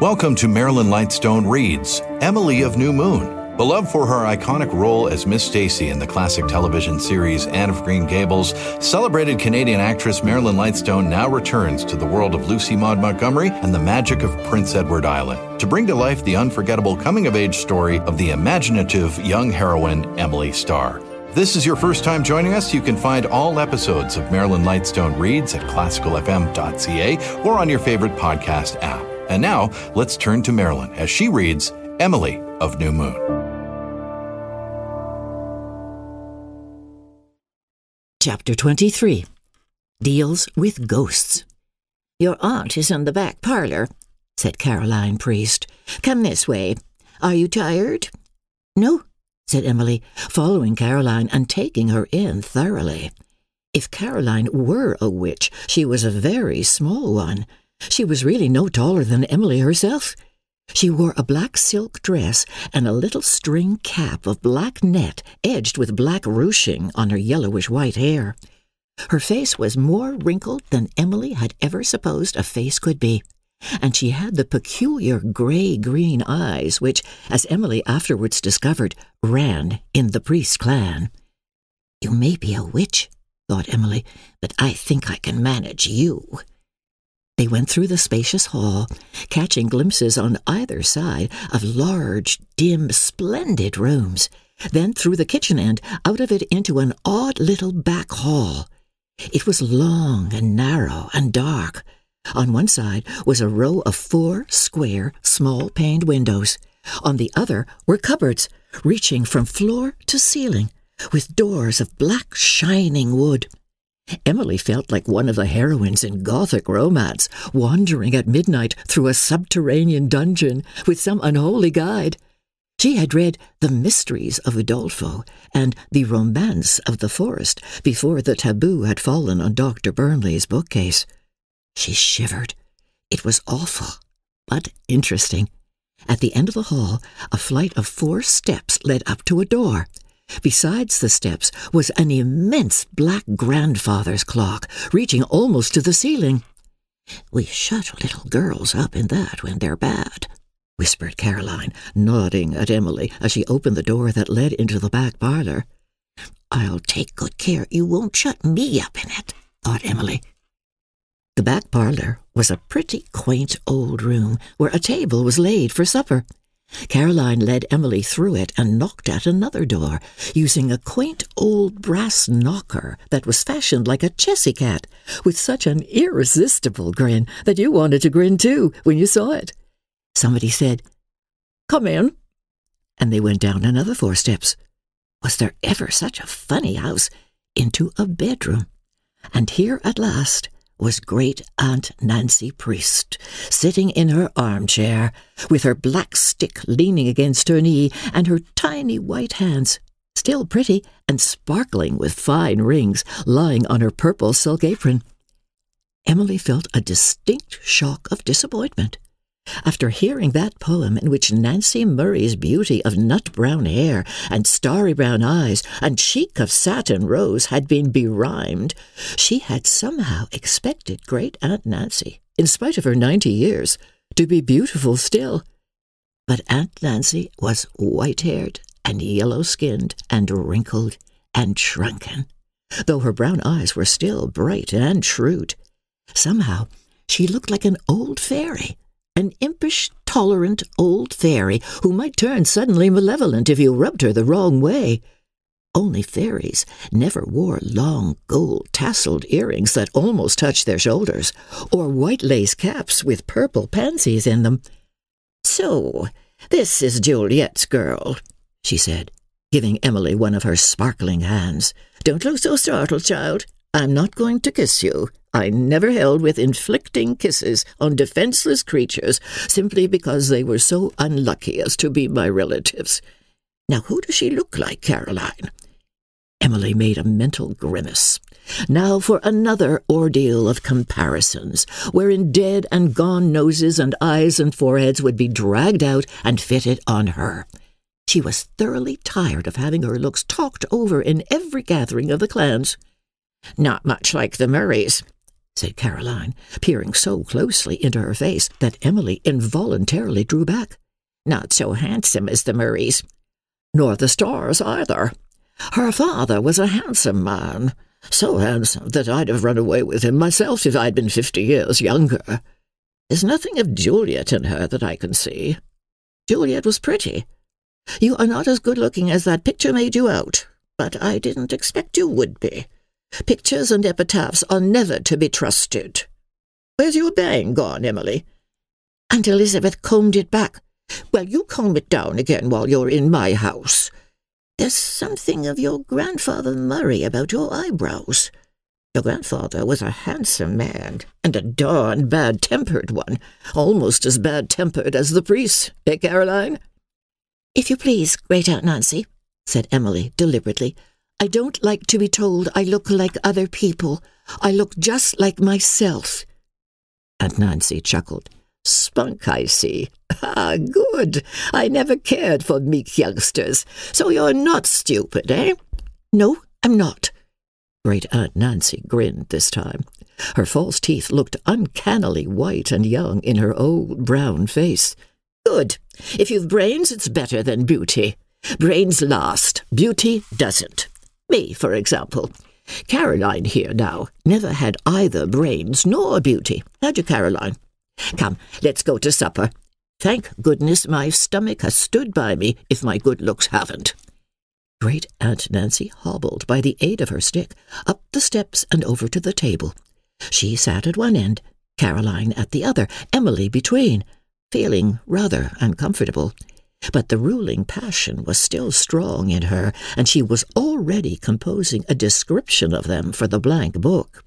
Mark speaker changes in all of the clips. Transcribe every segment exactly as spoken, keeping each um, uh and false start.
Speaker 1: Welcome to Marilyn Lightstone Reads Emily of New Moon. Beloved for her iconic role as Miss Stacy in the classic television series Anne of Green Gables, celebrated Canadian actress Marilyn Lightstone now returns to the world of Lucy Maud Montgomery and the magic of Prince Edward Island to bring to life the unforgettable coming-of-age story of the imaginative young heroine Emily Starr. If this is your first time joining us, you can find all episodes of Marilyn Lightstone Reads at classical f m dot c a or on your favorite podcast app. And now, let's turn to Marilyn as she reads Emily of New Moon.
Speaker 2: Chapter twenty-three. Deals with Ghosts. "Your aunt is in the back parlor," said Caroline Priest. "Come this way. Are you tired?" "No," said Emily, following Caroline and taking her in thoroughly. If Caroline were a witch, she was a very small one. She was really no taller than Emily herself. She wore a black silk dress and a little string cap of black net edged with black ruching on her yellowish-white hair. Her face was more wrinkled than Emily had ever supposed a face could be, and she had the peculiar grey-green eyes which, as Emily afterwards discovered, ran in the Priest clan. "You may be a witch," thought Emily, "but I think I can manage you." They went through the spacious hall, catching glimpses on either side of large, dim, splendid rooms, then through the kitchen end, out of it into an odd little back hall. It was long and narrow and dark. On one side was a row of four square, small-paned windows. On the other were cupboards, reaching from floor to ceiling, with doors of black, shining wood. Emily felt like one of the heroines in Gothic romance, wandering at midnight through a subterranean dungeon with some unholy guide. She had read The Mysteries of Udolpho and The Romance of the Forest before the taboo had fallen on Doctor Burnley's bookcase. She shivered. It was awful, but interesting. At the end of the hall, a flight of four steps led up to a door. Besides the steps was an immense black grandfather's clock, reaching almost to the ceiling. "We shut little girls up in that when they're bad," whispered Caroline, nodding at Emily as she opened the door that led into the back parlor. "I'll take good care you won't shut me up in it," thought Emily. The back parlor was a pretty quaint old room where a table was laid for supper. Caroline led Emily through it and knocked at another door, using a quaint old brass knocker that was fashioned like a chessy cat, with such an irresistible grin that you wanted to grin too when you saw it. Somebody said, "Come in," and they went down another four steps. Was there ever such a funny house? Into a bedroom. And here at last was Great Aunt Nancy Priest, sitting in her armchair, with her black stick leaning against her knee and her tiny white hands, still pretty and sparkling with fine rings, lying on her purple silk apron. Emily felt a distinct shock of disappointment. After hearing that poem in which Nancy Murray's beauty of nut-brown hair and starry brown eyes and cheek of satin rose had been berhymed, she had somehow expected Great Aunt Nancy, in spite of her ninety years, to be beautiful still. But Aunt Nancy was white-haired and yellow-skinned and wrinkled and shrunken, though her brown eyes were still bright and shrewd. Somehow she looked like an old fairy, an impish, tolerant old fairy who might turn suddenly malevolent if you rubbed her the wrong way. Only fairies never wore long gold-tasselled earrings that almost touched their shoulders, or white lace caps with purple pansies in them. "So, this is Juliet's girl," she said, giving Emily one of her sparkling hands. "Don't look so startled, child. I'm not going to kiss you. I never held with inflicting kisses on defenseless creatures simply because they were so unlucky as to be my relatives. Now, who does she look like, Caroline?" Emily made a mental grimace. Now for another ordeal of comparisons, wherein dead and gone noses and eyes and foreheads would be dragged out and fitted on her. She was thoroughly tired of having her looks talked over in every gathering of the clans. "Not much like the Murrays," said Caroline, peering so closely into her face that Emily involuntarily drew back. "Not so handsome as the Murrays. Nor the Starrs either. Her father was a handsome man, so handsome that I'd have run away with him myself if I'd been fifty years younger. There's nothing of Juliet in her that I can see. Juliet was pretty. You are not as good-looking as that picture made you out, but I didn't expect you would be. Pictures and epitaphs are never to be trusted. Where's your bang gone, Emily?" "Aunt Elizabeth combed it back." "Well, you comb it down again while you're in my house. There's something of your grandfather Murray about your eyebrows. Your grandfather was a handsome man, and a darn bad-tempered one, almost as bad-tempered as the priest, eh, Caroline?" "If you please, Great-Aunt Nancy," said Emily deliberately, "I don't like to be told I look like other people. I look just like myself." Aunt Nancy chuckled. "Spunk, I see. Ah, good. I never cared for meek youngsters. So you're not stupid, eh?" "No, I'm not." Great-Aunt Nancy grinned this time. Her false teeth looked uncannily white and young in her old brown face. "Good. If you've brains, it's better than beauty. Brains last. Beauty doesn't. Me, for example. Caroline here now never had either brains nor beauty. Had you, Caroline? Come, let's go to supper. Thank goodness my stomach has stood by me if my good looks haven't." Great-Aunt Nancy hobbled by the aid of her stick up the steps and over to the table. She sat at one end, Caroline at the other, Emily between, feeling rather uncomfortable. But the ruling passion was still strong in her, and she was already composing a description of them for the blank book.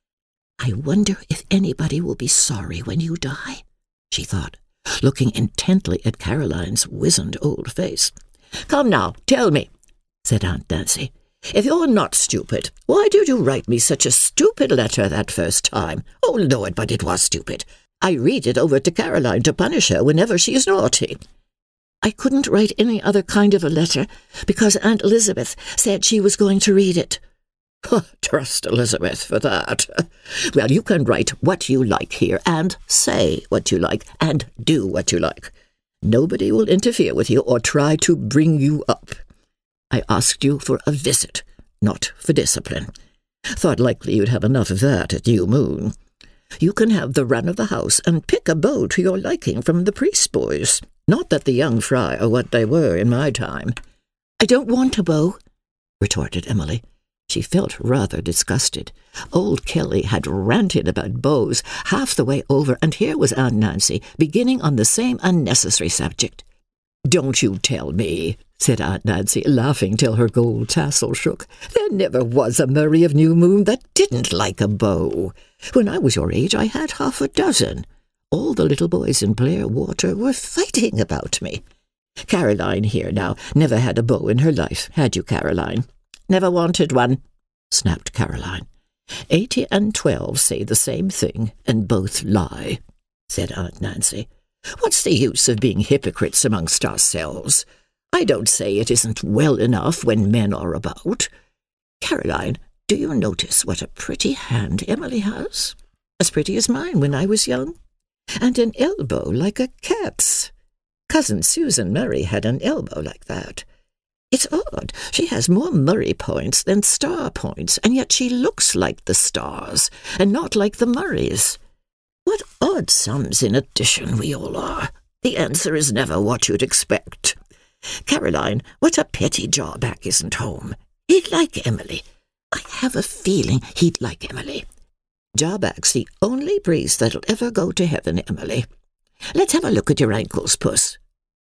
Speaker 2: "I wonder if anybody will be sorry when you die," she thought, looking intently at Caroline's wizened old face. "Come now, tell me," said Aunt Nancy. "If you're not stupid, why did you write me such a stupid letter that first time? Oh, Lord, but it was stupid. I read it over to Caroline to punish her whenever she is naughty." "I couldn't write any other kind of a letter, because Aunt Elizabeth said she was going to read it." "Trust Elizabeth for that. Well, you can write what you like here, and say what you like, and do what you like. Nobody will interfere with you or try to bring you up. I asked you for a visit, not for discipline. Thought likely you'd have enough of that at New Moon. You can have the run of the house and pick a beau to your liking from the priest boys. Not that the young fry are what they were in my time." "I don't want a beau," retorted Emily. She felt rather disgusted. Old Kelly had ranted about beaux half the way over, and here was Aunt Nancy beginning on the same unnecessary subject. "Don't you tell me," said Aunt Nancy, laughing till her gold tassel shook. "There never was a Murray of New Moon that didn't like a beau. When I was your age, I had half a dozen. All the little boys in Blair Water were fighting about me. Caroline here now never had a beau in her life, had you, Caroline?" "Never wanted one," snapped Caroline. "Eighty and twelve say the same thing, and both lie," said Aunt Nancy. "What's the use of being hypocrites amongst ourselves? I don't say it isn't well enough when men are about. Caroline, do you notice what a pretty hand Emily has? As pretty as mine when I was young. And an elbow like a cat's. Cousin Susan Murray had an elbow like that. It's odd. She has more Murray points than star points, and yet she looks like the stars, and not like the Murrays. What odd sums in addition we all are. The answer is never what you'd expect. Caroline, what a pity Jawback isn't home. He'd like Emily. I have a feeling he'd like Emily. Jawback's the only priest that'll ever go to heaven, Emily. Let's have a look at your ankles, Puss."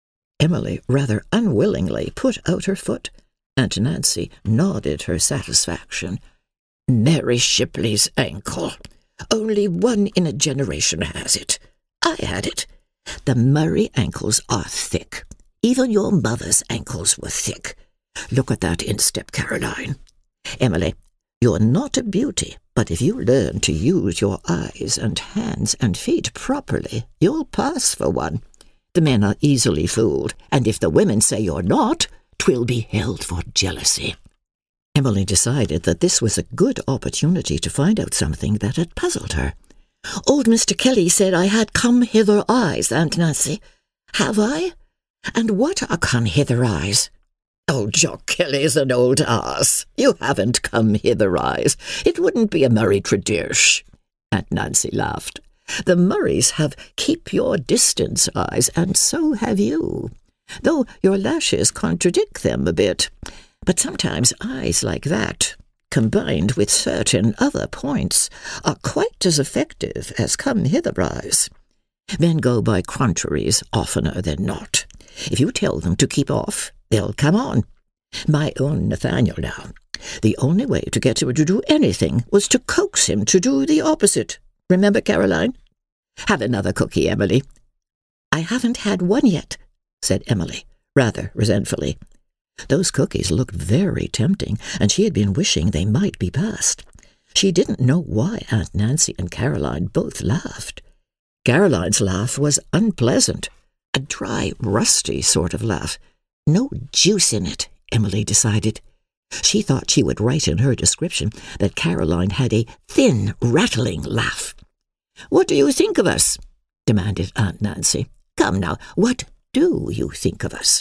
Speaker 2: Emily rather unwillingly put out her foot. Aunt Nancy nodded her satisfaction. "Mary Shipley's ankle. Only one in a generation has it. I had it. The Murray ankles are thick. Even your mother's ankles were thick. Look at that instep, Caroline. Emily, you're not a beauty, but if you learn to use your eyes and hands and feet properly, you'll pass for one. The men are easily fooled, and if the women say you're not, 'twill be held for jealousy." Emily decided that this was a good opportunity to find out something that had puzzled her. "Old Mister Kelly said I had come-hither eyes, Aunt Nancy. Have I? And what are come-hither eyes?" "Oh, Jock Kelly's an old ass. You haven't come-hither eyes. It wouldn't be a Murray tradish." Aunt Nancy laughed. "The Murrays have keep-your-distance eyes, and so have you, though your lashes contradict them a bit. But sometimes eyes like that, combined with certain other points, are quite as effective as come-hither eyes. Men go by contraries oftener than not. If you tell them to keep off, they'll come on. My own Nathaniel now. The only way to get him to do anything was to coax him to do the opposite. Remember, Caroline? Have another cookie, Emily." "I haven't had one yet," said Emily, rather resentfully. Those cookies looked very tempting, and she had been wishing they might be passed. She didn't know why Aunt Nancy and Caroline both laughed. Caroline's laugh was unpleasant, a dry, rusty sort of laugh. No juice in it, Emily decided. She thought she would write in her description that Caroline had a thin, rattling laugh. "What do you think of us?" demanded Aunt Nancy. "Come now, what do you think of us?"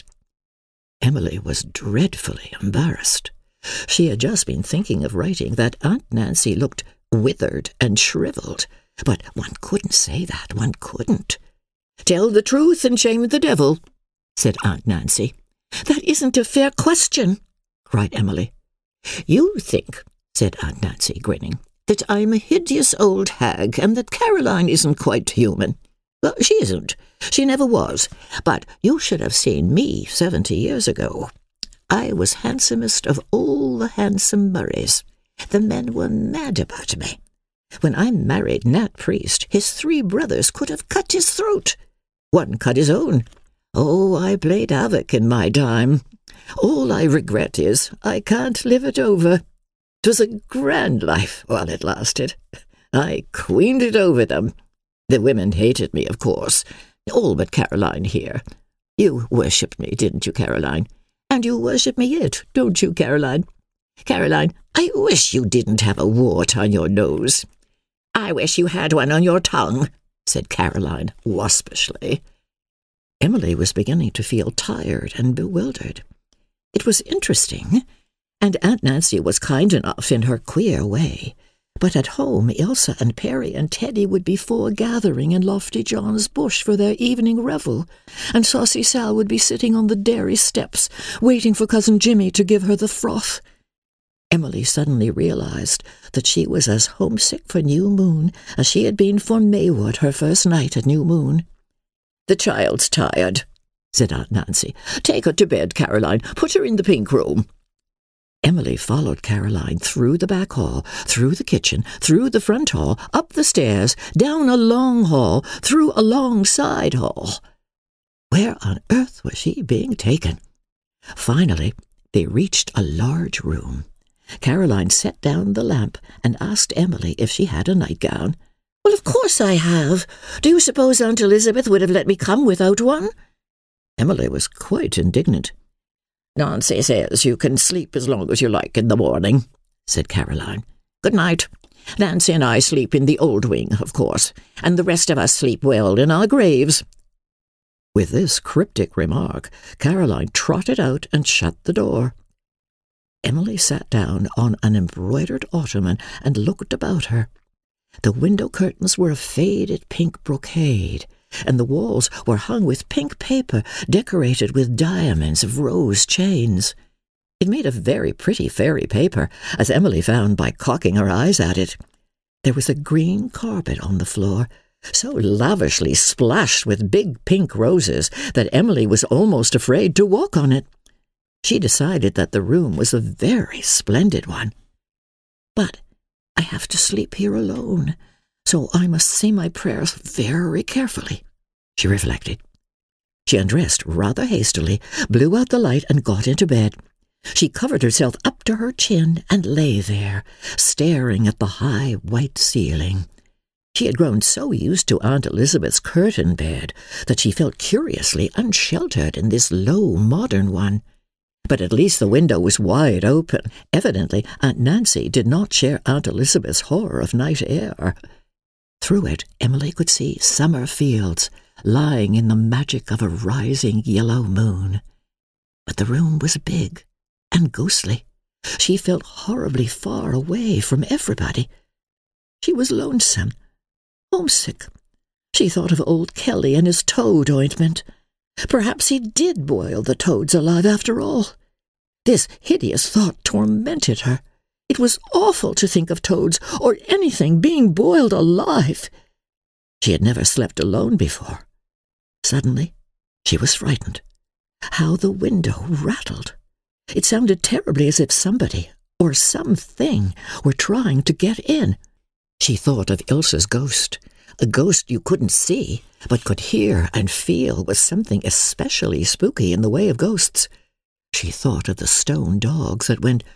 Speaker 2: Emily was dreadfully embarrassed. She had just been thinking of writing that Aunt Nancy looked withered and shriveled, but one couldn't say that, one couldn't. "Tell the truth and shame the devil," said Aunt Nancy. "That isn't a fair question," cried Emily. "You think," said Aunt Nancy, grinning, "that I'm a hideous old hag and that Caroline isn't quite human. Well, she isn't. She never was. But you should have seen me seventy years ago. I was handsomest of all the handsome Murrays. The men were mad about me. When I married Nat Priest, his three brothers could have cut his throat. One cut his own. Oh, I played havoc in my time. All I regret is I can't live it over. 'Twas a grand life while it lasted. I queened it over them. The women hated me, of course, all but Caroline here. You worshipped me, didn't you, Caroline? And you worship me yet, don't you, Caroline? Caroline, I wish you didn't have a wart on your nose." "I wish you had one on your tongue," said Caroline waspishly. Emily was beginning to feel tired and bewildered. It was interesting, and Aunt Nancy was kind enough in her queer way. But at home, Ilse and Perry and Teddy would be foregathering in Lofty John's bush for their evening revel, and Saucy Sal would be sitting on the dairy steps, waiting for Cousin Jimmy to give her the froth. Emily suddenly realized that she was as homesick for New Moon as she had been for Maywood her first night at New Moon. "The child's tired," said Aunt Nancy. "Take her to bed, Caroline. Put her in the pink room." Emily followed Caroline through the back hall, through the kitchen, through the front hall, up the stairs, down a long hall, through a long side hall. Where on earth was she being taken? Finally, they reached a large room. Caroline set down the lamp and asked Emily if she had a nightgown. "Well, of course I have. Do you suppose Aunt Elizabeth would have let me come without one?" Emily was quite indignant. "Nancy says you can sleep as long as you like in the morning," said Caroline. "Good night. Nancy and I sleep in the old wing, of course, and the rest of us sleep well in our graves." With this cryptic remark, Caroline trotted out and shut the door. Emily sat down on an embroidered ottoman and looked about her. The window curtains were of faded pink brocade, and the walls were hung with pink paper decorated with diamonds of rose chains. It made a very pretty fairy paper, as Emily found by cocking her eyes at it. There was a green carpet on the floor, so lavishly splashed with big pink roses that Emily was almost afraid to walk on it. She decided that the room was a very splendid one. "But I have to sleep here alone, so I must say my prayers very carefully," she reflected. She undressed rather hastily, blew out the light, and got into bed. She covered herself up to her chin and lay there, staring at the high white ceiling. She had grown so used to Aunt Elizabeth's curtain bed that she felt curiously unsheltered in this low modern one. But at least the window was wide open. Evidently, Aunt Nancy did not share Aunt Elizabeth's horror of night air. Through it, Emily could see summer fields lying in the magic of a rising yellow moon. But the room was big and ghostly. She felt horribly far away from everybody. She was lonesome, homesick. She thought of old Kelly and his toad ointment. Perhaps he did boil the toads alive after all. This hideous thought tormented her. It was awful to think of toads or anything being boiled alive. She had never slept alone before. Suddenly, she was frightened. How the window rattled. It sounded terribly as if somebody or something were trying to get in. She thought of Ilse's ghost, a ghost you couldn't see, but could hear and feel was something especially spooky in the way of ghosts. She thought of the stone dogs that went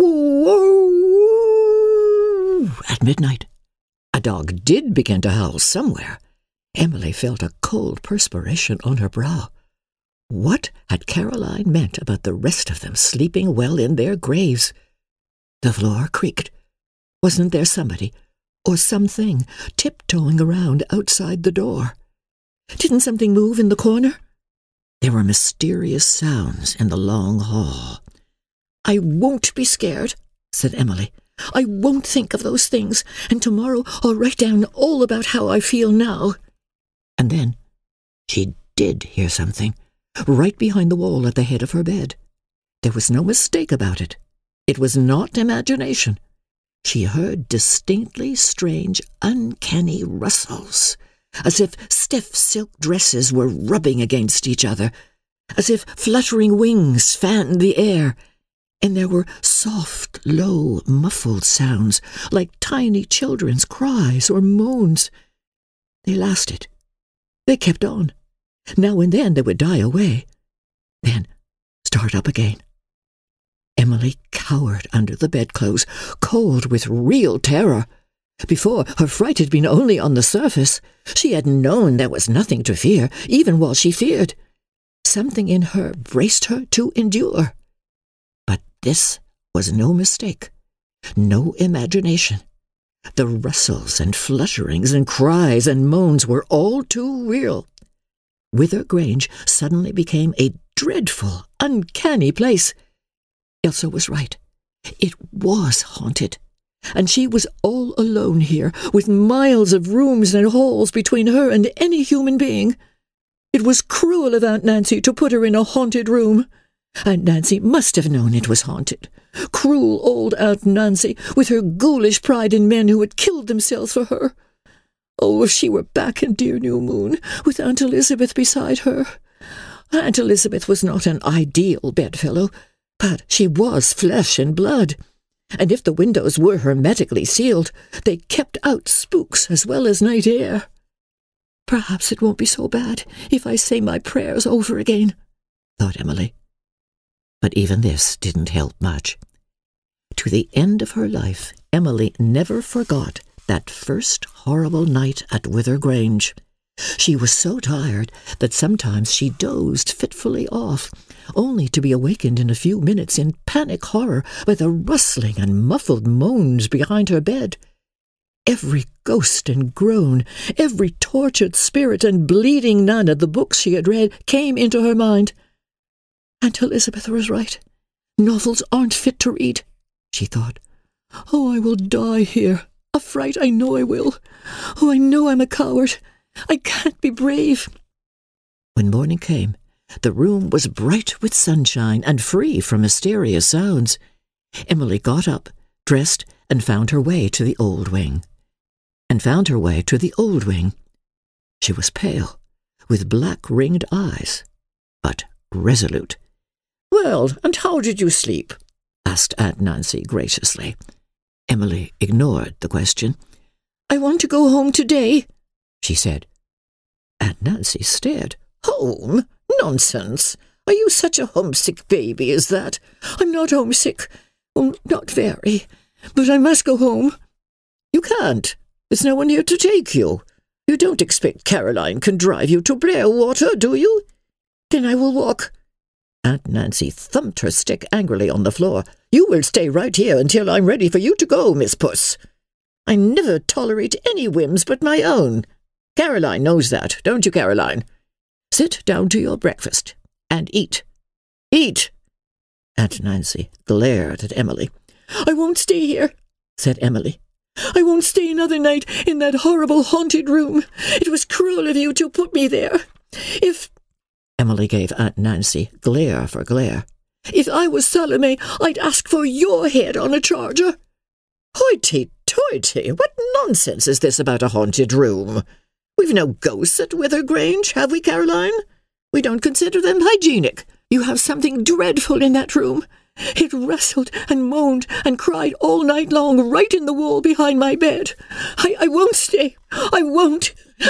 Speaker 2: woo at midnight. A dog did begin to howl somewhere. Emily felt a cold perspiration on her brow. What had Caroline meant about the rest of them sleeping well in their graves? The floor creaked. Wasn't there somebody or something tiptoeing around outside the door? Didn't something move in the corner? There were mysterious sounds in the long hall. "I won't be scared," said Emily. "I won't think of those things, and tomorrow I'll write down all about how I feel now." And then she did hear something, right behind the wall at the head of her bed. There was no mistake about it. It was not imagination. She heard distinctly strange, uncanny rustles, as if stiff silk dresses were rubbing against each other, as if fluttering wings fanned the air, and there were soft, low, muffled sounds, like tiny children's cries or moans. They lasted. They kept on. Now and then they would die away, then start up again. Emily cowered under the bedclothes, cold with real terror. Before, her fright had been only on the surface. She had known there was nothing to fear, even while she feared. Something in her braced her to endure. But this was no mistake, no imagination. The rustles and flutterings and cries and moans were all too real. Wither Grange suddenly became a dreadful, uncanny place. Ilse was right. It was haunted, and she was all alone here, with miles of rooms and halls between her and any human being. It was cruel of Aunt Nancy to put her in a haunted room. Aunt Nancy must have known it was haunted. Cruel old Aunt Nancy, with her ghoulish pride in men who had killed themselves for her. Oh, if she were back in dear New Moon, with Aunt Elizabeth beside her. Aunt Elizabeth was not an ideal bedfellow, but she was flesh and blood, and if the windows were hermetically sealed, they kept out spooks as well as night air. Perhaps it won't be so bad if I say my prayers over again, thought Emily. But even this didn't help much. To the end of her life, Emily never forgot that first horrible night at Wither Grange. She was so tired that sometimes she dozed fitfully off, only to be awakened in a few minutes in panic horror by the rustling and muffled moans behind her bed. Every ghost and groan, every tortured spirit and bleeding nun of the books she had read came into her mind. Aunt Elizabeth was right. Novels aren't fit to read, she thought. Oh, I will die here. A fright, I know I will. Oh, I know I'm a coward. I can't be brave. When morning came, the room was bright with sunshine and free from mysterious sounds. Emily got up, dressed, and found her way to the old wing. And found her way to the old wing. She was pale, with black-ringed eyes, but resolute. "Well, and how did you sleep?" asked Aunt Nancy graciously. Emily ignored the question. "I want to go home today," she said. Aunt Nancy stared. "Home? Nonsense! Are you such a homesick baby as that? I'm not homesick. Well, not very. But I must go home." "You can't. There's no one here to take you. You don't expect Caroline can drive you to Blairwater, do you?" "Then I will walk." Aunt Nancy thumped her stick angrily on the floor. "You will stay right here until I'm ready for you to go, Miss Puss. I never tolerate any whims but my own. Caroline knows that, don't you, Caroline? Sit down to your breakfast and eat. Eat!" Aunt Nancy glared at Emily. "I won't stay here," said Emily. "I won't stay another night in that horrible haunted room. It was cruel of you to put me there. If—" Emily gave Aunt Nancy glare for glare. "If I was Salome, I'd ask for your head on a charger." "Hoity-toity! What nonsense is this about a haunted room? We've no ghosts at Wither Grange, have we, Caroline? We don't consider them hygienic. You have something dreadful in that room. It wrestled and moaned and cried all night long right in the wall behind my bed. I, I won't stay. I won't."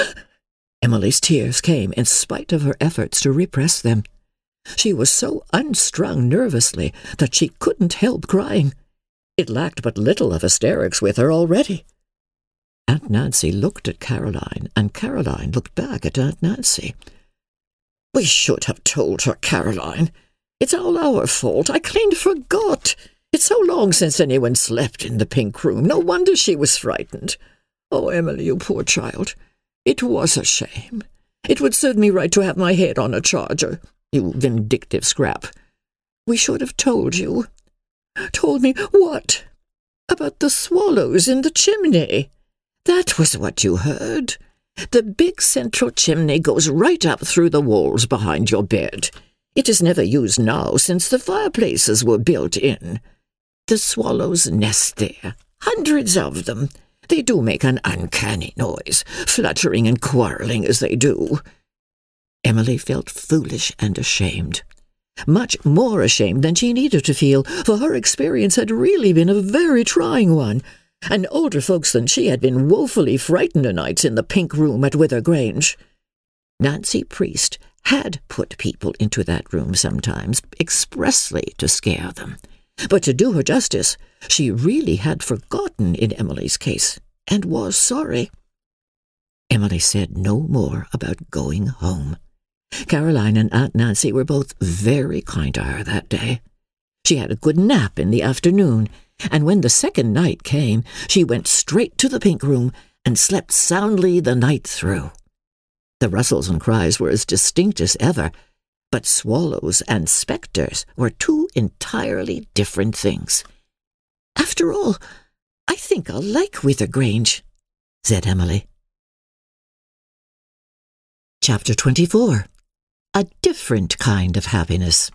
Speaker 2: Emily's tears came in spite of her efforts to repress them. She was so unstrung nervously that she couldn't help crying. It lacked but little of hysterics with her already. Aunt Nancy looked at Caroline, and Caroline looked back at Aunt Nancy. "We should have told her, Caroline. It's all our fault. I clean forgot. It's so long since anyone slept in the pink room. No wonder she was frightened. Oh, Emily, you poor child. It was a shame. It would serve me right to have my head on a charger, you vindictive scrap. We should have told you." "Told me what?" "About the swallows in the chimney. That was what you heard. The big central chimney goes right up through the walls behind your bed. It is never used now since the fireplaces were built in. The swallows nest there, hundreds of them. They do make an uncanny noise, fluttering and quarrelling as they do." Emily felt foolish and ashamed. Much more ashamed than she needed to feel, for her experience had really been a very trying one, and older folks than she had been woefully frightened o' nights in the pink room at Wither Grange. Nancy Priest had put people into that room sometimes, expressly to scare them. But to do her justice, she really had forgotten in Emily's case, and was sorry. Emily said no more about going home. Caroline and Aunt Nancy were both very kind to her that day. She had a good nap in the afternoon, and when the second night came, she went straight to the pink room and slept soundly the night through. The rustles and cries were as distinct as ever, but swallows and spectres were two entirely different things. "After all, I think I'll like Wither Grange," said Emily. Chapter twenty-four. A Different Kind of Happiness.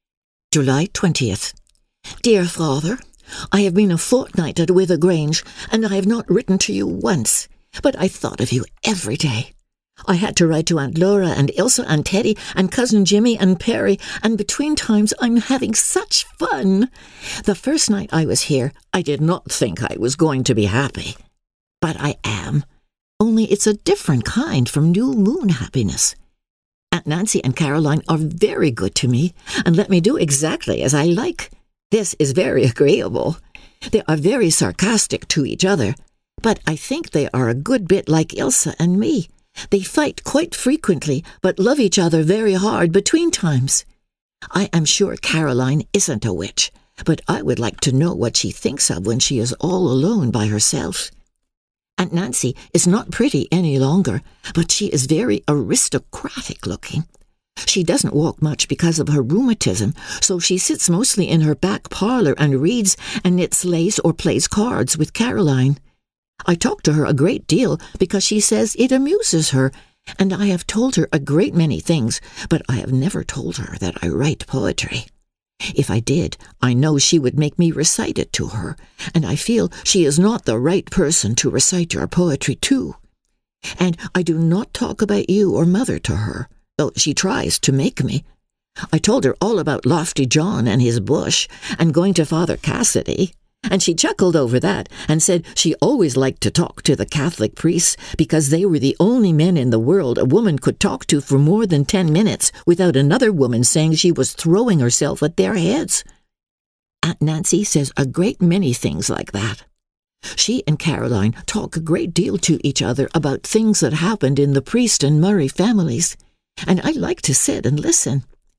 Speaker 2: July twentieth. Dear Father, I have been a fortnight at Wither Grange, and I have not written to you once, but I thought of you every day. I had to write to Aunt Laura and Ilsa and Teddy and Cousin Jimmy and Perry, and between times I'm having such fun. The first night I was here, I did not think I was going to be happy. But I am. Only it's a different kind from new moon happiness. Aunt Nancy and Caroline are very good to me and let me do exactly as I like. This is very agreeable. They are very sarcastic to each other, but I think they are a good bit like Ilsa and me. They fight quite frequently, but love each other very hard between times. I am sure Caroline isn't a witch, but I would like to know what she thinks of when she is all alone by herself. Aunt Nancy is not pretty any longer, but she is very aristocratic looking. She doesn't walk much because of her rheumatism, so she sits mostly in her back parlour and reads and knits lace or plays cards with Caroline. I talk to her a great deal because she says it amuses her, and I have told her a great many things, but I have never told her that I write poetry. If I did, I know she would make me recite it to her, and I feel she is not the right person to recite your poetry to. And I do not talk about you or Mother to her, though she tries to make me. I told her all about Lofty John and his bush, and going to Father Cassidy, and she chuckled over that and said she always liked to talk to the Catholic priests because they were the only men in the world a woman could talk to for more than ten minutes without another woman saying she was throwing herself at their heads. Aunt Nancy says a great many things like that. She and Caroline talk a great deal to each other about things that happened in the Priest and Murray families, and I like to sit and listen.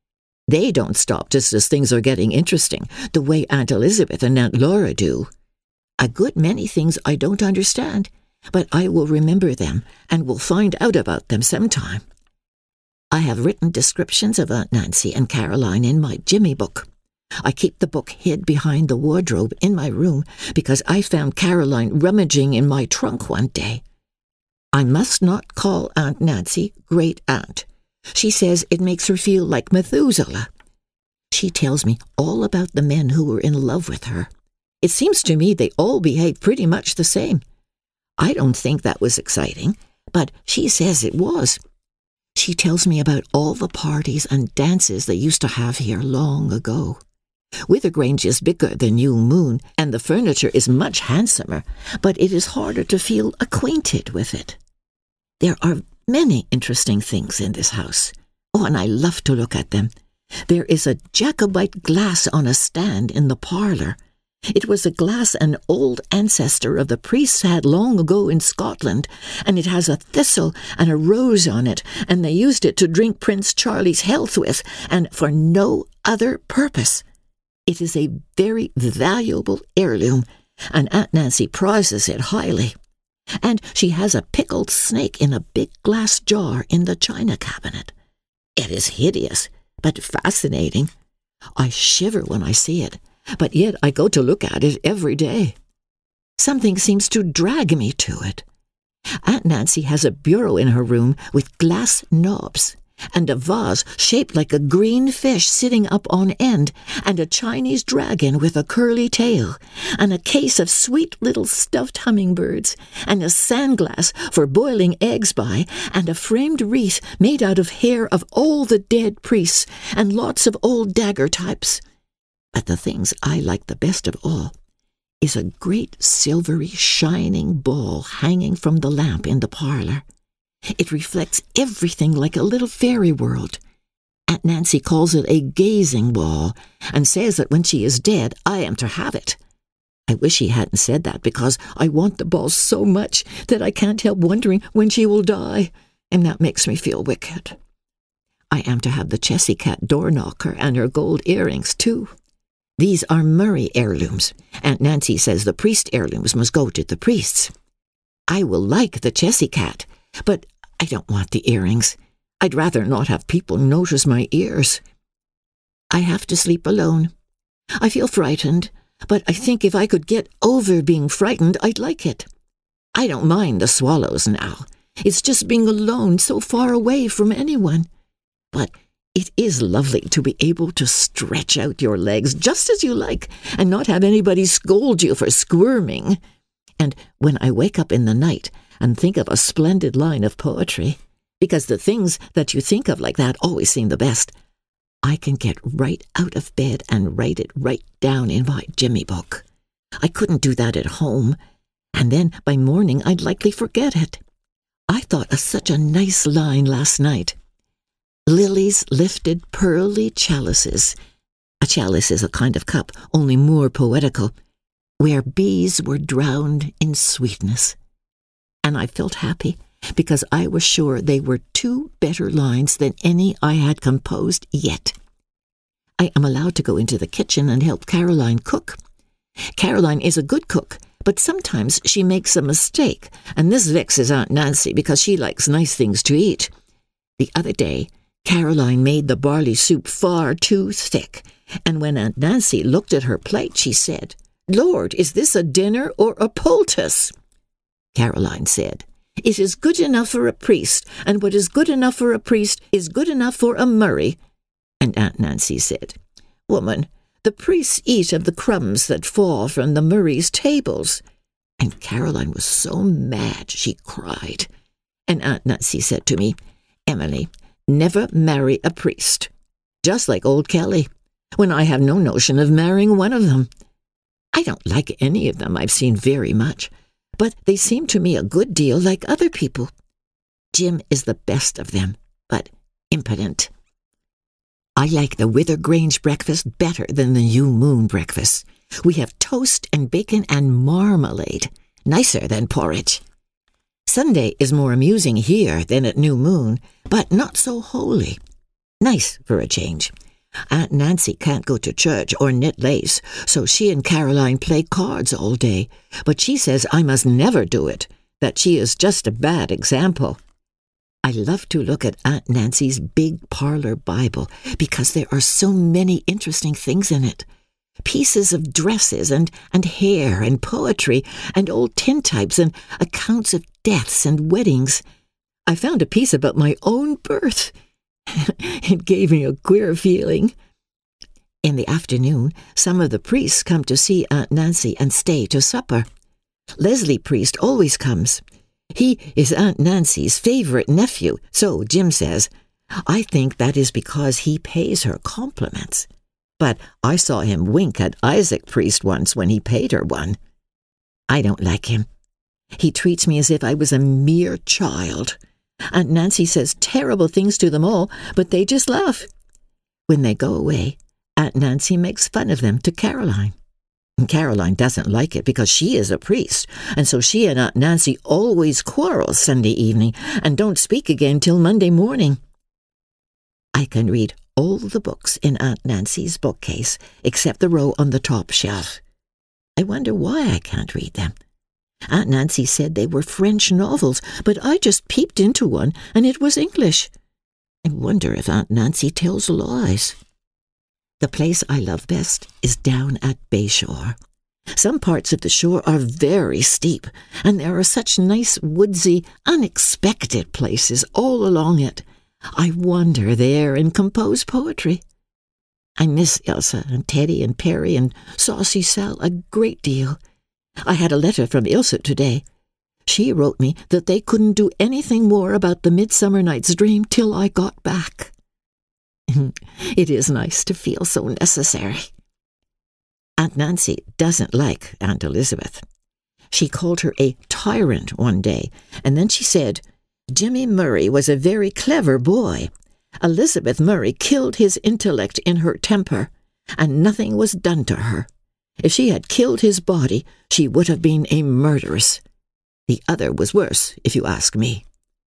Speaker 2: They don't stop just as things are getting interesting, the way Aunt Elizabeth and Aunt Laura do. A good many things I don't understand, but I will remember them and will find out about them sometime. I have written descriptions of Aunt Nancy and Caroline in my Jimmy book. I keep the book hid behind the wardrobe in my room because I found Caroline rummaging in my trunk one day. I must not call Aunt Nancy Great Aunt. She says it makes her feel like Methuselah. She tells me all about the men who were in love with her. It seems to me they all behave pretty much the same. I don't think that was exciting, but she says it was. She tells me about all the parties and dances they used to have here long ago. Withergrange is bigger than New Moon, and the furniture is much handsomer, but it is harder to feel acquainted with it. There are many interesting things in this house. Oh, and I love to look at them. There is a Jacobite glass on a stand in the parlour. It was a glass an old ancestor of the priests had long ago in Scotland, and it has a thistle and a rose on it, and they used it to drink Prince Charlie's health with, and for no other purpose. It is a very valuable heirloom, and Aunt Nancy prizes it highly. And she has a pickled snake in a big glass jar in the china cabinet. It is hideous, but fascinating. I shiver when I see it, but yet I go to look at it every day. Something seems to drag me to it. Aunt Nancy has a bureau in her room with glass knobs, and a vase shaped like a green fish sitting up on end, and a Chinese dragon with a curly tail, and a case of sweet little stuffed hummingbirds, and a sandglass for boiling eggs by, and a framed wreath made out of hair of all the dead priests, and lots of old dagger types. But the things I like the best of all is a great silvery shining ball hanging from the lamp in the parlour. It reflects everything like a little fairy world. Aunt Nancy calls it a gazing ball, and says that when she is dead, I am to have it. I wish she hadn't said that, because I want the ball so much that I can't help wondering when she will die, and that makes me feel wicked. I am to have the Chessy Cat door knocker and her gold earrings, too. These are Murray heirlooms. Aunt Nancy says the priest heirlooms must go to the priests. I will like the Chessy Cat, but I don't want the earrings. I'd rather not have people notice my ears. I have to sleep alone. I feel frightened, but I think if I could get over being frightened, I'd like it. I don't mind the swallows now. It's just being alone so far away from anyone. But it is lovely to be able to stretch out your legs just as you like and not have anybody scold you for squirming. And when I wake up in the night and think of a splendid line of poetry, because the things that you think of like that always seem the best, I can get right out of bed and write it right down in my Jimmy book. I couldn't do that at home, and then by morning I'd likely forget it. I thought of such a nice line last night. Lilies lifted pearly chalices. A chalice is a kind of cup, only more poetical, where bees were drowned in sweetness. And I felt happy, because I was sure they were two better lines than any I had composed yet. I am allowed to go into the kitchen and help Caroline cook. Caroline is a good cook, but sometimes she makes a mistake, and this vexes Aunt Nancy because she likes nice things to eat. The other day, Caroline made the barley soup far too thick, and when Aunt Nancy looked at her plate, she said, "Lord, is this a dinner or a poultice?" Caroline said, "It is good enough for a priest, and what is good enough for a priest is good enough for a Murray." And Aunt Nancy said, "Woman, the priests eat of the crumbs that fall from the Murray's tables." And Caroline was so mad she cried. And Aunt Nancy said to me, "Emily, never marry a priest. Just like old Kelly, when I have no notion of marrying one of them. I don't like any of them I've seen very much, but they seem to me a good deal like other people. Jim is the best of them, but impotent. I like the Withergrange breakfast better than the New Moon breakfast. We have toast and bacon and marmalade, nicer than porridge. Sunday is more amusing here than at New Moon, but not so holy. Nice for a change. Aunt Nancy can't go to church or knit lace, so she and Caroline play cards all day, but she says I must never do it, that she is just a bad example. I love to look at Aunt Nancy's big parlor Bible because there are so many interesting things in it. Pieces of dresses and, and hair and poetry and old tintypes and accounts of deaths and weddings. I found a piece about my own birth. It gave me a queer feeling. In the afternoon, some of the priests come to see Aunt Nancy and stay to supper. Leslie Priest always comes. He is Aunt Nancy's favorite nephew, so Jim says. I think that is because he pays her compliments. But I saw him wink at Isaac Priest once when he paid her one. I don't like him. He treats me as if I was a mere child. Aunt Nancy says terrible things to them all, but they just laugh. When they go away, Aunt Nancy makes fun of them to Caroline. And Caroline doesn't like it because she is a priest, and so she and Aunt Nancy always quarrel Sunday evening and don't speak again till Monday morning. I can read all the books in Aunt Nancy's bookcase except the row on the top shelf. I wonder why I can't read them. Aunt Nancy said they were French novels, but I just peeped into one and it was English. I wonder if Aunt Nancy tells lies. The place I love best is down at Bayshore. Some parts of the shore are very steep, and there are such nice, woodsy, unexpected places all along it. I wander there and compose poetry. I miss Ilse and Teddy and Perry and Saucy Sal a great deal. I had a letter from Ilse today. She wrote me that they couldn't do anything more about the Midsummer Night's Dream till I got back. It is nice to feel so necessary. Aunt Nancy doesn't like Aunt Elizabeth. She called her a tyrant one day, and then she said, Jimmy Murray was a very clever boy. Elizabeth Murray killed his intellect in her temper, and nothing was done to her. If she had killed his body, she would have been a murderess. The other was worse, if you ask me.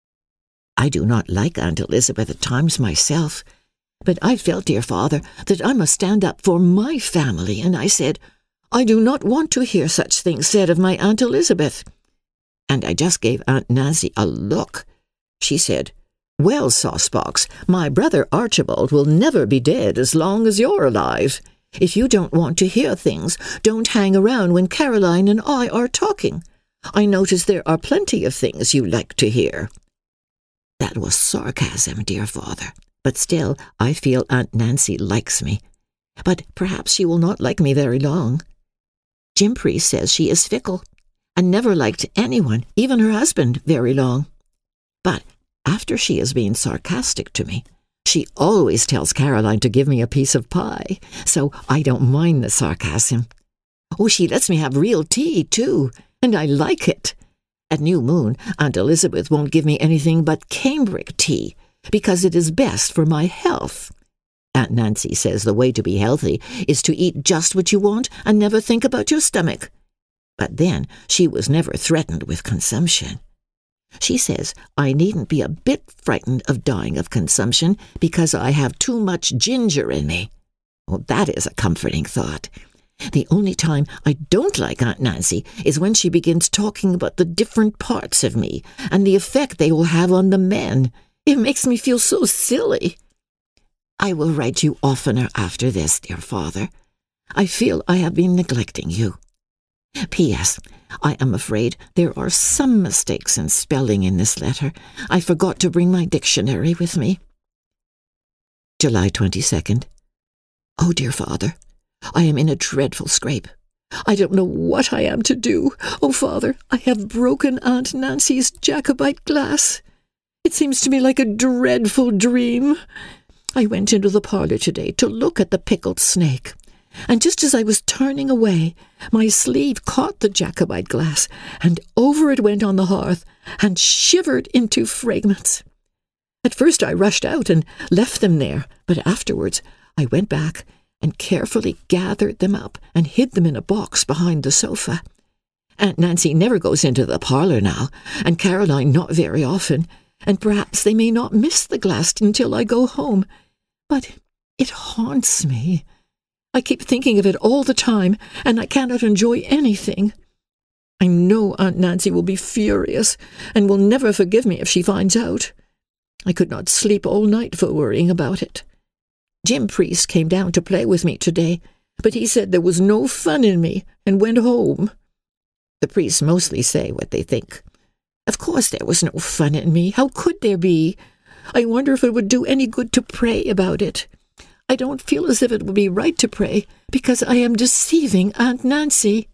Speaker 2: I do not like Aunt Elizabeth at times myself, but I felt, dear father, that I must stand up for my family, and I said, I do not want to hear such things said of my Aunt Elizabeth. And I just gave Aunt Nancy a look. She said, Well, Saucebox, my brother Archibald will never be dead as long as you're alive. If you don't want to hear things, don't hang around when Caroline and I are talking. I notice there are plenty of things you like to hear. That was sarcasm, dear father. But still, I feel Aunt Nancy likes me. But perhaps she will not like me very long. Jim Priest says she is fickle, and never liked anyone, even her husband, very long. But after she has been sarcastic to me, she always tells Caroline to give me a piece of pie, so I don't mind the sarcasm. Oh, she lets me have real tea, too, and I like it. At New Moon, Aunt Elizabeth won't give me anything but cambric tea, because it is best for my health. Aunt Nancy says the way to be healthy is to eat just what you want and never think about your stomach. But then she was never threatened with consumption. She says I needn't be a bit frightened of dying of consumption because I have too much ginger in me. Well, that is a comforting thought. The only time I don't like Aunt Nancy is when she begins talking about the different parts of me and the effect they will have on the men. It makes me feel so silly. I will write you oftener after this, dear father. I feel I have been neglecting you. P S. I am afraid there are some mistakes in spelling in this letter. I forgot to bring my dictionary with me. July twenty-second. Oh, dear father, I am in a dreadful scrape. I don't know what I am to do. Oh, father, I have broken Aunt Nancy's Jacobite glass. It seems to me like a dreadful dream. I went into the parlour today to look at the pickled snake, and just as I was turning away, my sleeve caught the Jacobite glass, and over it went on the hearth, and shivered into fragments. At first I rushed out and left them there, but afterwards I went back and carefully gathered them up and hid them in a box behind the sofa. Aunt Nancy never goes into the parlour now, and Caroline not very often, and perhaps they may not miss the glass until I go home. But It haunts me. I keep thinking of it all the time, and I cannot enjoy anything. I know Aunt Nancy will be furious, and will never forgive me if she finds out. I could not sleep all night for worrying about it. Jim Priest came down to play with me today, but he said there was no fun in me, and went home. The priests mostly say what they think. Of course there was no fun in me. How could there be? I wonder if it would do any good to pray about it. I don't feel as if it would be right to pray, because I am deceiving Aunt Nancy.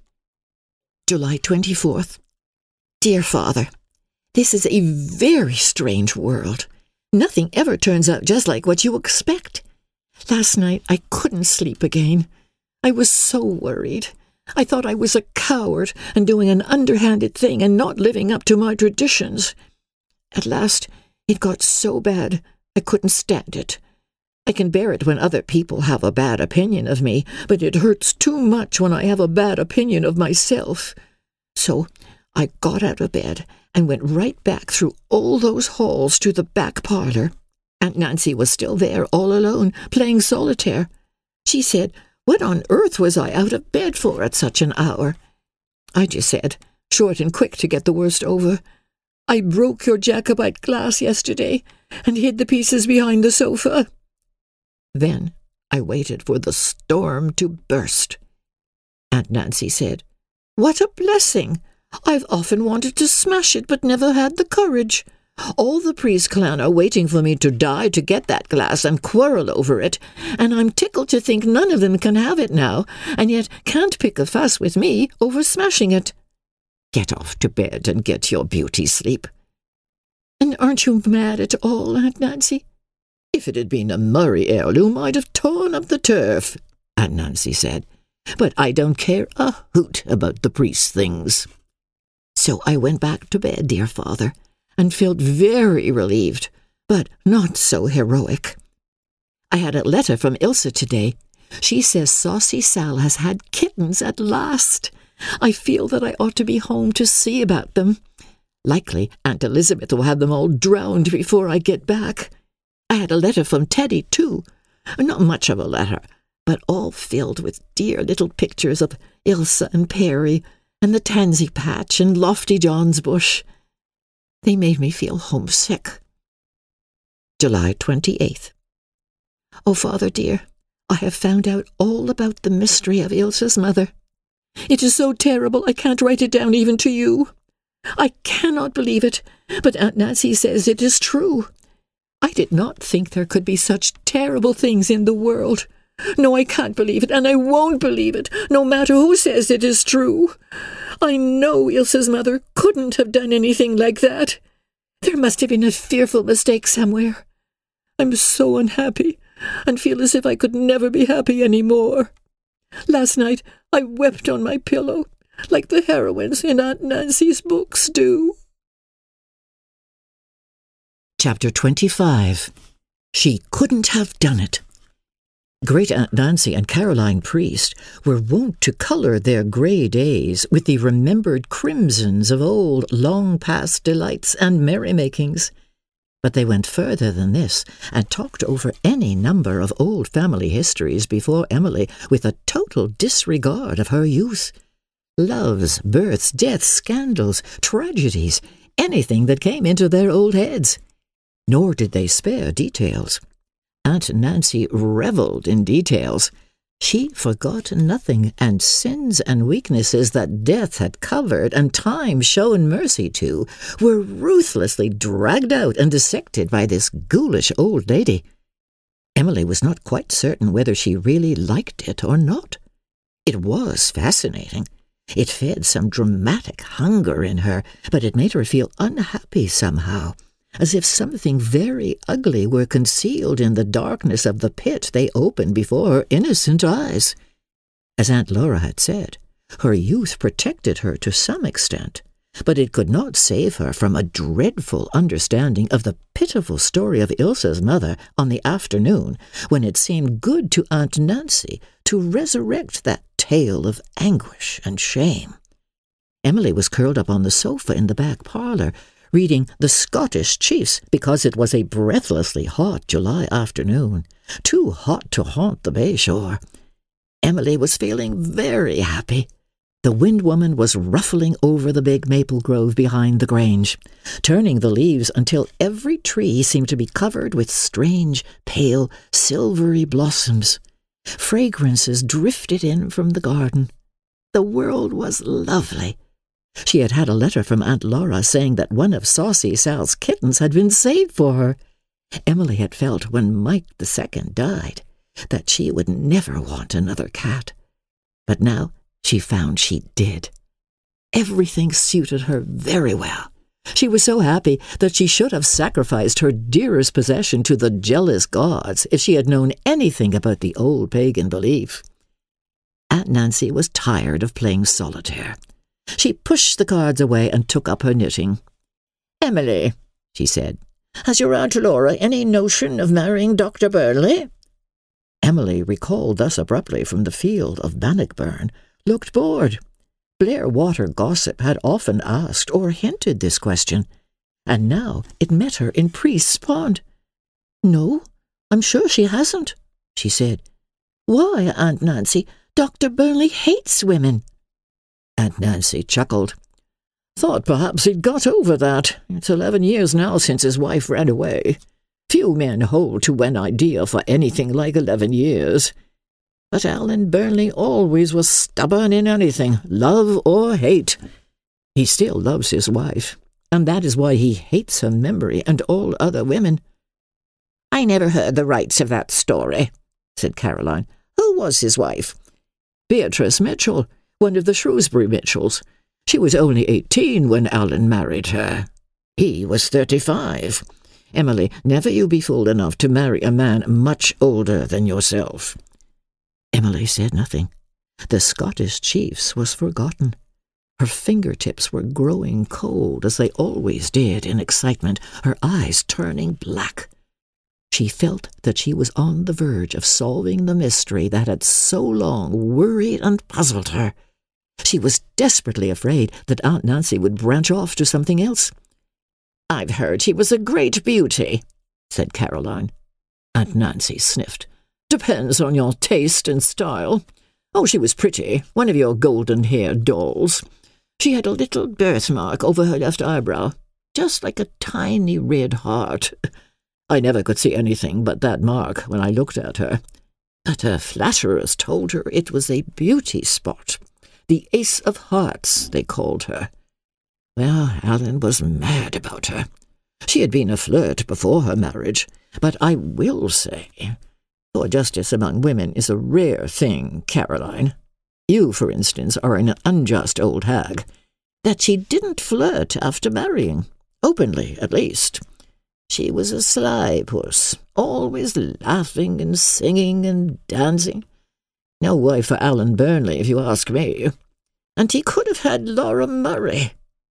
Speaker 2: July twenty-fourth. Dear Father, this is a very strange world. Nothing ever turns out just like what you expect. Last night I couldn't sleep again. I was so worried. I thought I was a coward and doing an underhanded thing and not living up to my traditions. At last, it got so bad I couldn't stand it. I can bear it when other people have a bad opinion of me, but it hurts too much when I have a bad opinion of myself. So I got out of bed and went right back through all those halls to the back parlor. Aunt Nancy was still there, all alone, playing solitaire. She said, "What on earth was I out of bed for at such an hour?" I just said, short and quick to get the worst over, "I broke your Jacobite glass yesterday and hid the pieces behind the sofa." Then I waited for the storm to burst. Aunt Nancy said, "What a blessing! I've often wanted to smash it, but never had the courage. All the Priest clan are waiting for me to die to get that glass and quarrel over it, and I'm tickled to think none of them can have it now, and yet can't pick a fuss with me over smashing it. Get off to bed and get your beauty sleep." "And aren't you mad at all, Aunt Nancy?" "If it had been a Murray heirloom, I'd have torn up the turf," Aunt Nancy said. "But I don't care a hoot about the Priest things." So I went back to bed, dear Father, and felt very relieved, but not so heroic. I had a letter from Ilse today. She says Saucy Sal has had kittens at last. I feel that I ought to be home to see about them. Likely Aunt Elizabeth will have them all drowned before I get back. I had a letter from Teddy, too. Not much of a letter, but all filled with dear little pictures of Ilse and Perry, and the tansy patch and Lofty John's bush. They made me feel homesick. July twenty-eighth. Oh, Father dear, I have found out all about the mystery of Ilse's mother. It is so terrible I can't write it down even to you. I cannot believe it, but Aunt Nancy says it is true. I did not think there could be such terrible things in the world. No, I can't believe it, and I won't believe it, no matter who says it is true. I know Ilse's mother couldn't have done anything like that. There must have been a fearful mistake somewhere. I'm so unhappy, and feel as if I could never be happy any more. Last night I wept on my pillow, like the heroines in Aunt Nancy's books do. Chapter twenty-five. She couldn't have done it. Great Aunt Nancy and Caroline Priest were wont to colour their grey days with the remembered crimsons of old, long-past delights and merrymakings. But they went further than this, and talked over any number of old family histories before Emily with a total disregard of her youth. Loves, births, deaths, scandals, tragedies, anything that came into their old heads. Nor did they spare details. Aunt Nancy revelled in details. She forgot nothing, and sins and weaknesses that death had covered and time shown mercy to were ruthlessly dragged out and dissected by this ghoulish old lady. Emily was not quite certain whether she really liked it or not. It was fascinating. It fed some dramatic hunger in her, but it made her feel unhappy somehow, as if something very ugly were concealed in the darkness of the pit they opened before her innocent eyes. As Aunt Laura had said, her youth protected her to some extent, but it could not save her from a dreadful understanding of the pitiful story of Ilse's mother on the afternoon when it seemed good to Aunt Nancy to resurrect that tale of anguish and shame. Emily was curled up on the sofa in the back parlour, reading The Scottish Chiefs because it was a breathlessly hot July afternoon, too hot to haunt the bay shore. Emily was feeling very happy. The Wind Woman was ruffling over the big maple grove behind the grange, turning the leaves until every tree seemed to be covered with strange, pale, silvery blossoms. Fragrances drifted in from the garden. The world was lovely. She had had a letter from Aunt Laura saying that one of Saucy Sal's kittens had been saved for her. Emily had felt when Mike the Second died that she would never want another cat. But now she found she did. Everything suited her very well. She was so happy that she should have sacrificed her dearest possession to the jealous gods if she had known anything about the old pagan belief. Aunt Nancy was tired of playing solitaire. She pushed the cards away and took up her knitting. "Emily," she said, "has your Aunt Laura any notion of marrying Doctor Burnley?" Emily, recalled thus abruptly from the field of Bannockburn, looked bored. Blairwater gossip had often asked or hinted this question, and now it met her in Priest's Pond. "No, I'm sure she hasn't," she said. "Why, Aunt Nancy, Doctor Burnley hates women." Aunt Nancy chuckled. "Thought perhaps he'd got over that. It's eleven years now since his wife ran away. Few men hold to one idea for anything like eleven years. But Alan Burnley always was stubborn in anything, love or hate. He still loves his wife, and that is why he hates her memory and all other women." "I never heard the rights of that story," said Caroline. "Who was his wife?" "Beatrice Mitchell, one of the Shrewsbury Mitchells. She was only eighteen when Alan married her. He was thirty-five. Emily, never you be fool enough to marry a man much older than yourself." Emily said nothing. The Scottish Chiefs was forgotten. Her fingertips were growing cold, as they always did in excitement, her eyes turning black. She felt that she was on the verge of solving the mystery that had so long worried and puzzled her. She was desperately afraid that Aunt Nancy would branch off to something else. "I've heard she was a great beauty," said Caroline. Aunt Nancy sniffed. "Depends on your taste and style. Oh, she was pretty, one of your golden-haired dolls. She had a little birthmark over her left eyebrow, just like a tiny red heart. I never could see anything but that mark when I looked at her. But her flatterers told her it was a beauty spot. The Ace of Hearts, they called her. Well, Alan was mad about her. She had been a flirt before her marriage, but I will say, for justice among women is a rare thing, Caroline. You, for instance, are an unjust old hag. That she didn't flirt after marrying, openly at least. She was a sly puss, always laughing and singing and dancing. No wife for Alan Burnley, if you ask me. And he could have had Laura Murray.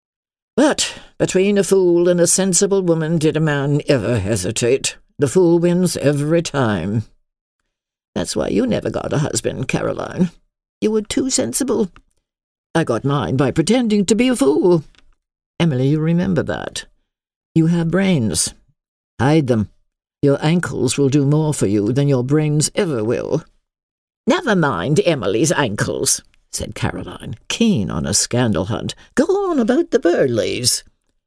Speaker 2: But between a fool and a sensible woman did a man ever hesitate. The fool wins every time. That's why you never got a husband, Caroline. You were too sensible. I got mine by pretending to be a fool. Emily, you remember that. You have brains. Hide them. Your ankles will do more for you than your brains ever will." "Never mind Emily's ankles," said Caroline, keen on a scandal hunt. "Go on about the Burnleys."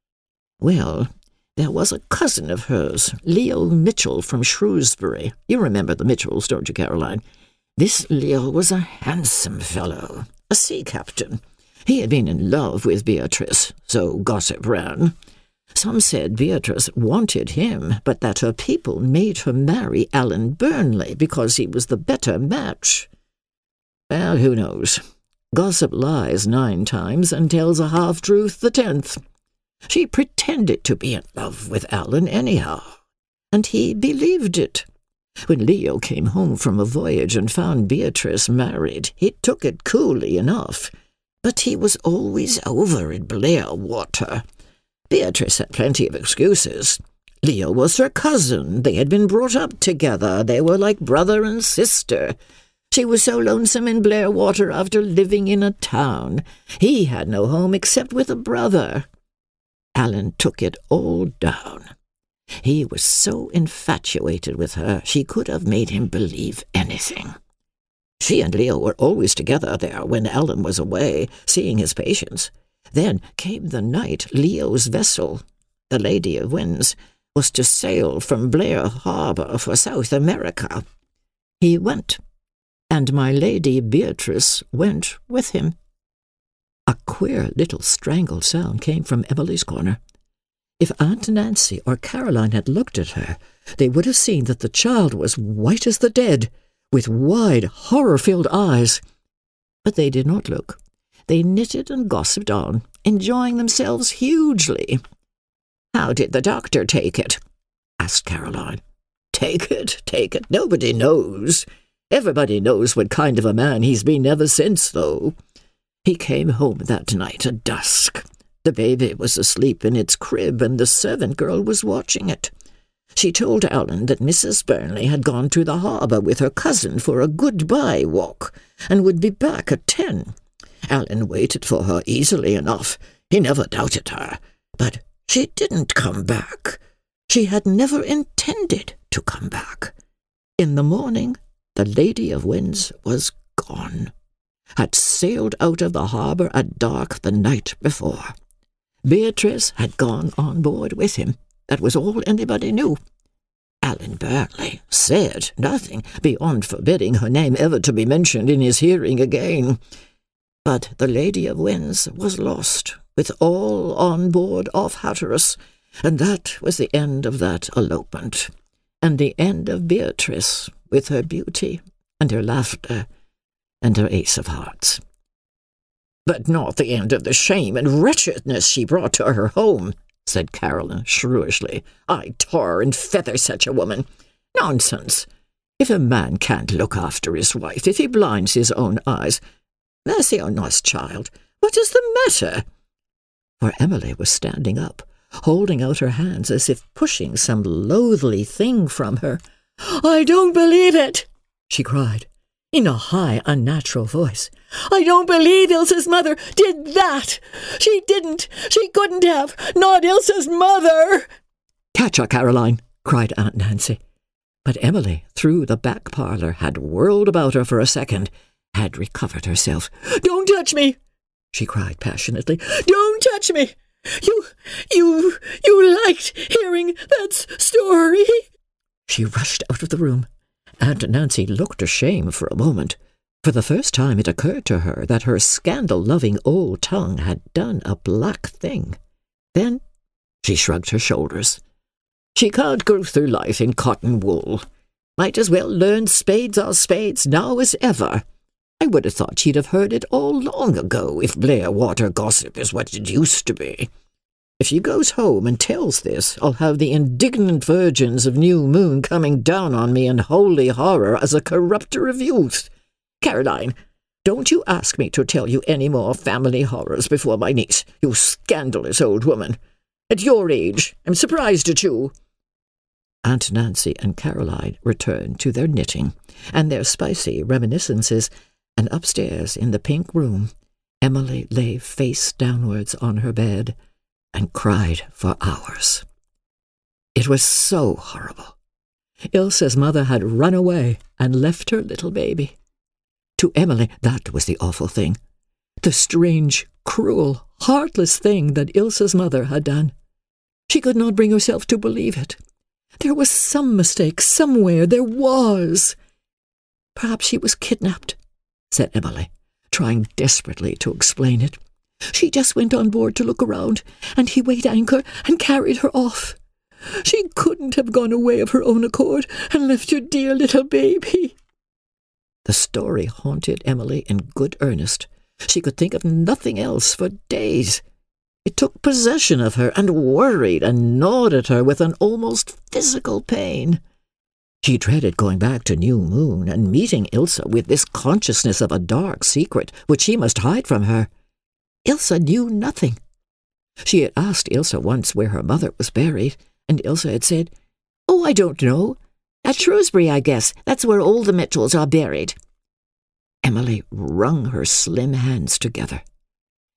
Speaker 2: "Well, there was a cousin of hers, Leo Mitchell from Shrewsbury. You remember the Mitchells, don't you, Caroline? This Leo was a handsome fellow, a sea captain. He had been in love with Beatrice, so gossip ran. Some said Beatrice wanted him, but that her people made her marry Alan Burnley because he was the better match. Well, who knows? Gossip lies nine times and tells a half-truth the tenth. She pretended to be in love with Alan anyhow, and he believed it. When Leo came home from a voyage and found Beatrice married, he took it coolly enough, but he was always over at Blairwater. Beatrice had plenty of excuses. Leo was her cousin. They had been brought up together. They were like brother and sister. She was so lonesome in Blairwater after living in a town. He had no home except with a brother. Alan took it all down. He was so infatuated with her, she could have made him believe anything. She and Leo were always together there when Alan was away, seeing his patients. Then came the night Leo's vessel, the Lady of Winds, was to sail from Blair Harbour for South America. He went, and my Lady Beatrice went with him. A queer little strangled sound came from Emily's corner. If Aunt Nancy or Caroline had looked at her, they would have seen that the child was white as the dead, with wide, horror-filled eyes. But they did not look. They knitted and gossiped on, enjoying themselves hugely. "How did the doctor take it?" asked Caroline. "Take it, take it, nobody knows. Everybody knows what kind of a man he's been ever since, though. He came home that night at dusk. The baby was asleep in its crib, and the servant girl was watching it. She told Alan that Missus Burnley had gone to the harbour with her cousin for a goodbye walk, and would be back at ten. Alan waited for her easily enough. He never doubted her. But she didn't come back. She had never intended to come back. In the morning, the Lady of Winds was gone, had sailed out of the harbour at dark the night before. Beatrice had gone on board with him. That was all anybody knew. Alan Burnley said nothing beyond forbidding her name ever to be mentioned in his hearing again. But the Lady of Winds was lost, with all on board off Hatteras, and that was the end of that elopement, and the end of Beatrice, with her beauty, and her laughter, and her ace of hearts. "But not the end of the shame and wretchedness she brought to her home," said Caroline shrewishly. "I'd tar and feather such a woman. Nonsense! If a man can't look after his wife, if he blinds his own eyes— Mercy on us, child, what is the matter?" For Emily was standing up, holding out her hands as if pushing some loathly thing from her. "I don't believe it," she cried, in a high, unnatural voice. "I don't believe Ilse's mother did that. She didn't. She couldn't have. Not Ilse's mother." "Catch her, Caroline," cried Aunt Nancy. But Emily, through the back parlour, had whirled about her for a second, had recovered herself. "Don't touch me," she cried passionately. "Don't touch me. You, you, you liked hearing that story." She rushed out of the room. Aunt Nancy looked ashamed for a moment. For the first time it occurred to her that her scandal-loving old tongue had done a black thing. Then she shrugged her shoulders. She can't go through life in cotton wool. Might as well learn spades are spades now as ever. I would have thought she'd have heard it all long ago if Blair water gossip is what it used to be. If she goes home and tells this, I'll have the indignant virgins of New Moon coming down on me in holy horror as a corrupter of youth. Caroline, don't you ask me to tell you any more family horrors before my niece, you scandalous old woman. At your age, I'm surprised at you." Aunt Nancy and Caroline returned to their knitting and their spicy reminiscences, and upstairs in the pink room, Emily lay face downwards on her bed and cried for hours. It was so horrible. Ilse's mother had run away and left her little baby. To Emily, that was the awful thing. The strange, cruel, heartless thing that Ilse's mother had done. She could not bring herself to believe it. There was some mistake somewhere. There was. Perhaps she was kidnapped, said Emily, trying desperately to explain it. She just went on board to look around, and he weighed anchor and carried her off. She couldn't have gone away of her own accord and left your dear little baby. The story haunted Emily in good earnest. She could think of nothing else for days. It took possession of her and worried and gnawed at her with an almost physical pain. She dreaded going back to New Moon and meeting Ilse with this consciousness of a dark secret which she must hide from her. Ilse knew nothing. She had asked Ilse once where her mother was buried, and Ilse had said, "Oh, I don't know. At Shrewsbury, I guess. That's where all the Mitchells are buried." Emily wrung her slim hands together.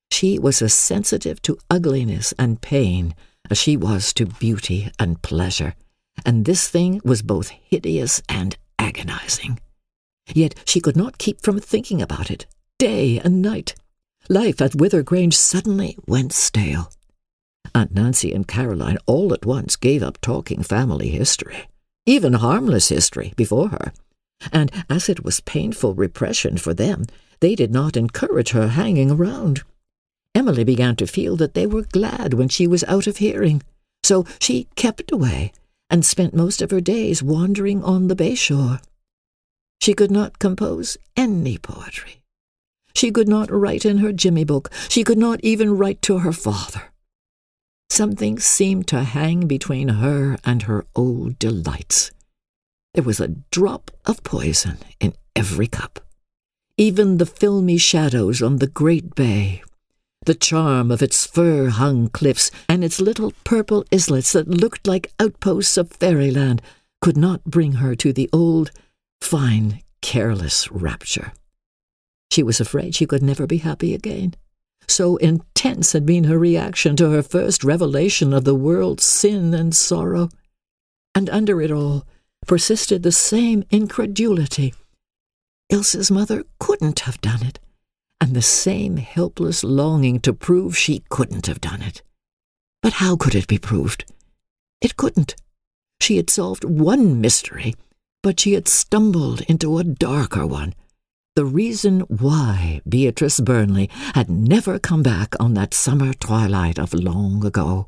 Speaker 2: She was as sensitive to ugliness and pain as she was to beauty and pleasure, and this thing was both hideous and agonizing. Yet she could not keep from thinking about it, day and night. Life at Wither Grange suddenly went stale. Aunt Nancy and Caroline all at once gave up talking family history, even harmless history, before her, and as it was painful repression for them, they did not encourage her hanging around. Emily began to feel that they were glad when she was out of hearing, so she kept away and spent most of her days wandering on the bayshore. She could not compose any poetry. She could not write in her Jimmy book. She could not even write to her father. Something seemed to hang between her and her old delights. There was a drop of poison in every cup. Even the filmy shadows on the great bay, the charm of its fir-hung cliffs and its little purple islets that looked like outposts of fairyland, could not bring her to the old, fine, careless rapture. She was afraid she could never be happy again. So intense had been her reaction to her first revelation of the world's sin and sorrow. And under it all persisted the same incredulity. Ilse's mother couldn't have done it, and the same helpless longing to prove she couldn't have done it. But how could it be proved? It couldn't. She had solved one mystery, but she had stumbled into a darker one. The reason why Beatrice Burnley had never come back on that summer twilight of long ago.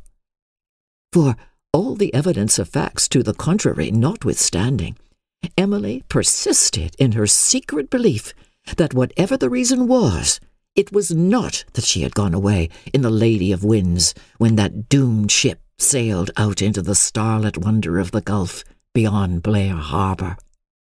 Speaker 2: For, all the evidence of facts to the contrary notwithstanding, Emily persisted in her secret belief that whatever the reason was, it was not that she had gone away in the Lady of Winds when that doomed ship sailed out into the starlit wonder of the Gulf beyond Blair Harbour.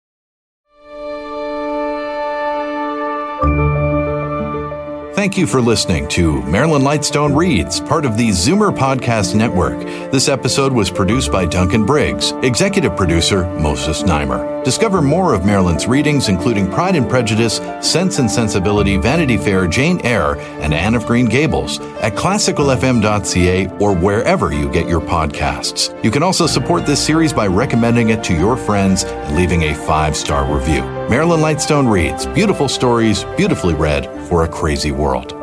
Speaker 1: Thank you for listening to Marilyn Lightstone Reads, part of the Zoomer Podcast Network. This episode was produced by Duncan Briggs, executive producer Moses Neimer. Discover more of Marilyn's readings, including Pride and Prejudice, Sense and Sensibility, Vanity Fair, Jane Eyre, and Anne of Green Gables at classical f m dot c a or wherever you get your podcasts. You can also support this series by recommending it to your friends and leaving a five-star review. Marilyn Lightstone Reads, beautiful stories, beautifully read for a crazy world.